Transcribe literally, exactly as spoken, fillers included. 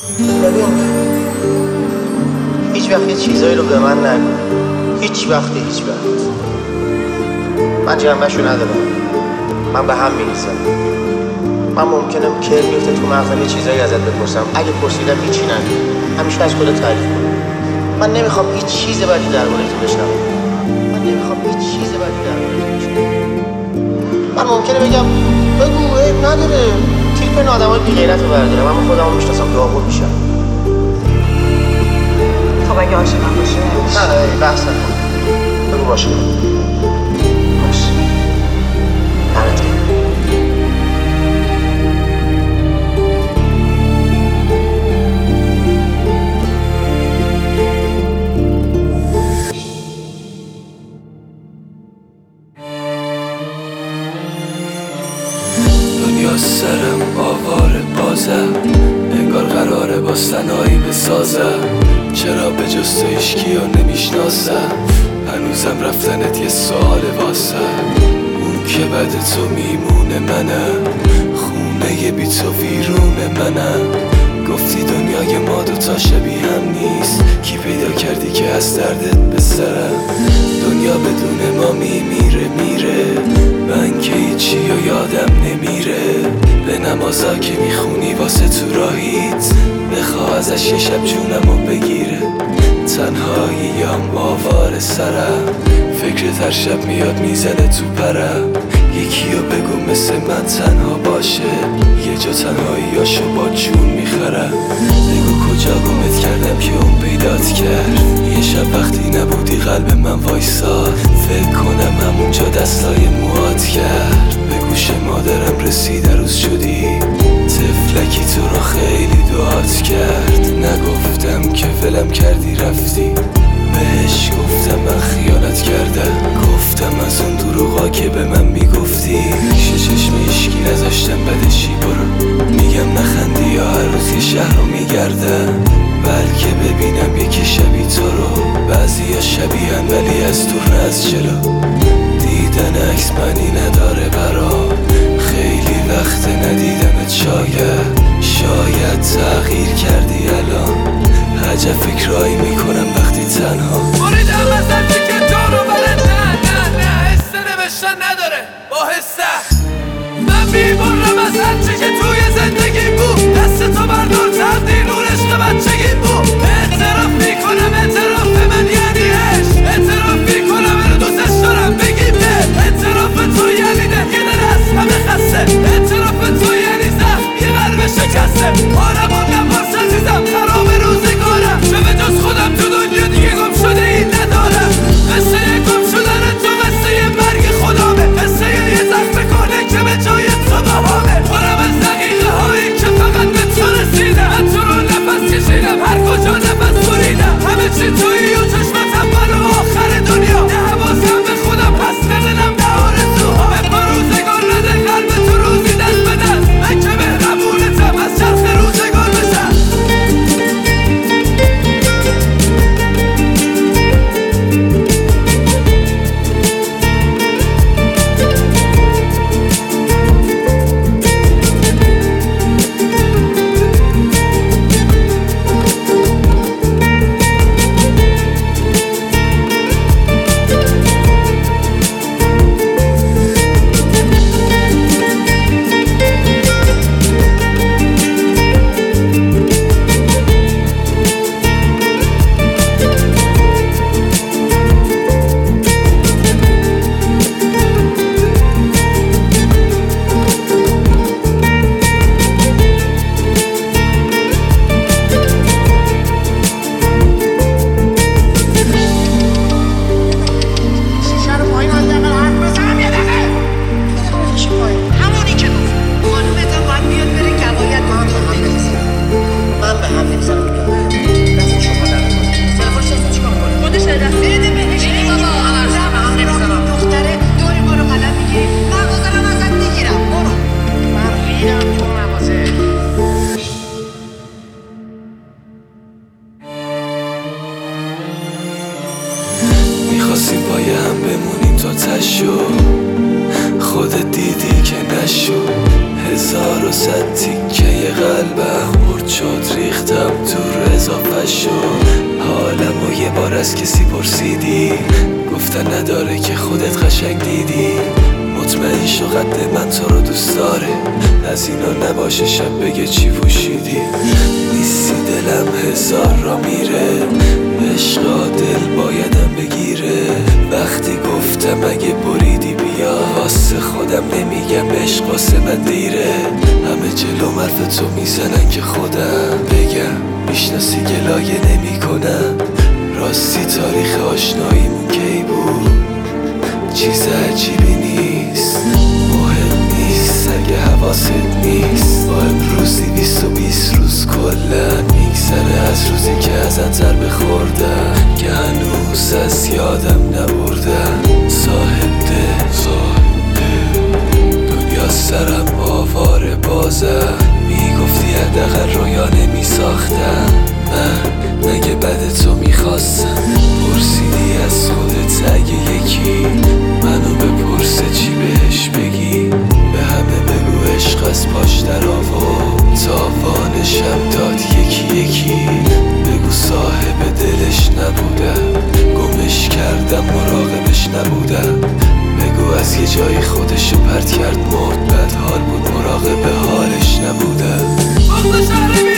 ببین هیچ وقت یه چیزایی رو به من نگو، هیچ وقت هیچ وقت. من جنبه‌شو ندارم، من به هم میریزم. من ممکنه که بیفته تو مغزم یه چیزایی ازت بپرسم، اگه پرسیدم هیچی نگو، همیشه از خودت تعریف کن. من نمیخوام هیچ چیز بدی درباره تو بشنوم. من نمیخوام هیچ چیز بدی درباره تو بشنوم. من ممکنه بگم بگو عیب نداره، تیپ این آدمای بی‌غیرت رو بردارم، اما خودم رو میشناسم، داغون میشم. خب اگه عاشقم باشه نه نه بحث نکن، بگو باشه باشه دمت گرم. دنیا سرم آواره بازم، انگار قراره با سنایی بسازم. چرا به جز تو هیچکی رو نمیشناسم؟ هنوزم رفتنت یه سوال واسم. اون که بعد تو میمونه منم، خونه بی تو ویرون منم. گفتی دنیای ما دوتا شبیه هم نیست، کی پیدا کردی که از دردت بسرم؟ دنیا بدون ما میمیره میره، من که هیچی و یادم نمیره. به نمازا که میخونی واسه تو راهیت، بخوا ازش یه شب جونمو بگیره. تنهاییم آوار سرم، فکرت هر شب میاد میزنه تو پرم. یکیو بگو مثل من تنها باشه، یه جا تنهاییاشو با جون میخرم. بگو کجا گمت کردم که اون پیدات کرد، یه شب وقتی نبودی قلب من وایساد. فکر کنم همونجا دستای موهات کرد، به گوش مادرم رسید روز شدی. طفلکی تو رو خیلی دعات کرد، نگفتم که ولم کردی رفتی. بهش گفتم من خیانت کردم، گفتم از اون دروغا که به من میگفتی. ریشه چشم هیشکی نذاشتم بدشی برو، میگم نخندی یا هر روز یه شهر رو میگردم. بلکه ببینم یکی شبیه تو رو، بعضی ها شبیهن ولی از دور نه از جلو. دیدن عکس معنی نداره برام، خیلی وقت ندیدمت. شاید شاید تغییر کردی الان، عجب فکرایی میکنم وقتی تنها. بریدم از هرچی که تو رو بره، نه نه نه حسه نوشتن نداره با حسه. من بیمارم از هرچی که توی زندگی بود، دست تو بردار تبدیل اون عشق بچگی بود. اعتراف میکنم اعتراف من یعنی عشق، اعتراف میکنم اینو دوستش دارم بگیم نه. اعتراف تو یعنی ده یه دل از همه خسته، اعتراف تو یعنی زخم یه قلب شکسته. آرمان نباش عزیزم خراب روزگارم، چه به جز خودم تو دنیا دیگه گم شده این ندارم. قصه گم شدن تو قصه مرگ خدامه، قصه یه زخم کنه که به جای تو بهامه. پرم از دقیقه هایی که فقط به تو رسیدم، من تو رو نفس کشیدم هر کجا نفس بریدم. همه چی تویی و چشمتم برو آخر دنیا، نه حواسم به خودم پس ندنم نه آرزوها. به پا روزگار نده قلب تو روزی دست به دست، من که مهربونتم از چرخ روزگار بزن. میخواستیم با هم بمونیم تا تشو، خودت دیدی که نشو. هزار و صد تیکه قلبم خورد شد ریختم تو اضافه شد حالم و یه بار از کسی پرسیدی گفتن نداره که خودت قشنگ دیدی مطمئن شو قد من تو رو دوست داره از اینا نباشه شب بگه چی پوشیدی نیستی دلم هزار را میره عشقا دل بایدم بگیره وقتی گفتم اگه بریدی بیا واسه خودم نمیگم عشق واسه من دیره همه جلو حرف تو میزنن که خودم بگم میشناسی گلایه نمی کنم راستی تاریخ آشناییمون کی بود چیز عجیبی نیست مهم نیست اگه حواست نیست با امروزی بیست و بیست روز کلن میگذره از روزی که ازت ضربه خوردم که هنوز از یادم نبردم صاحب ده صاحب ده دنیا سرم آواره بازم میگفتی حداقل رویا نمیساختم من مگه بد تو میخواستم پرسیدی از خودت اگه یکی منو بپرسه چی بهش بگی به همه بگو عشق از پاش در آورد تاوانشم داد یکی یکی بگو صاحب دلش نبودم گمش کردم مراقبش نبودم بگو از یه جایی خودشو پرت کرد مرد بد حال بود مراقب حالش نبودم